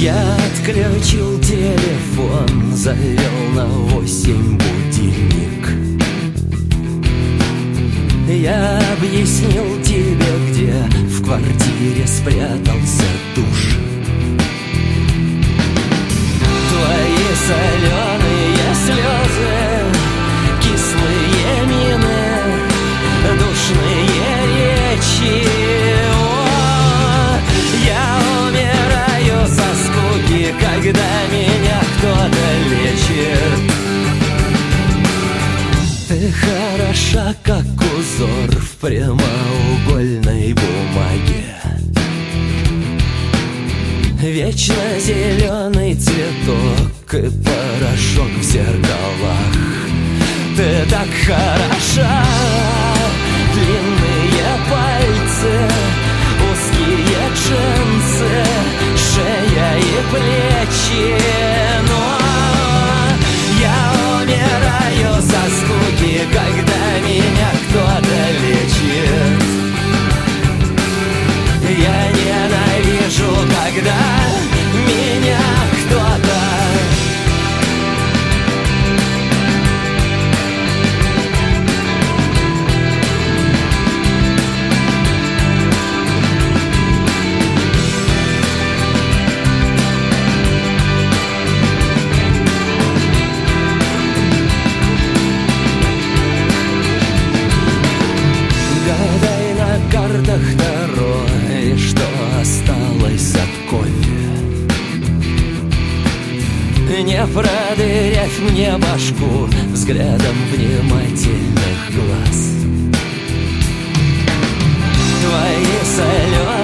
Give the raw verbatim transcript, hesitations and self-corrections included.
Я отключил телефон, завел на восемь будильник. Я объяснил тебе, где в квартире спрятался душ. Твои соленые слезы, кислые мины, душные речи. О, я умираю со скуки, когда меня кто-то лечит. Ты хороша, как узор в прямоугольной бумаге. Вечно зеленый цветок и порошок в зеркалах. Ты так хороша, длинные пальцы, узкие джинсы, шея и плечи. Но я умираю со скуки, когда меня кто-то лечит. Я ненавижу, когда меня кто-то. Гадай на картах Таро, и что осталось от кофе. Не продырявь мне башку взглядом внимательных глаз. Твои соленые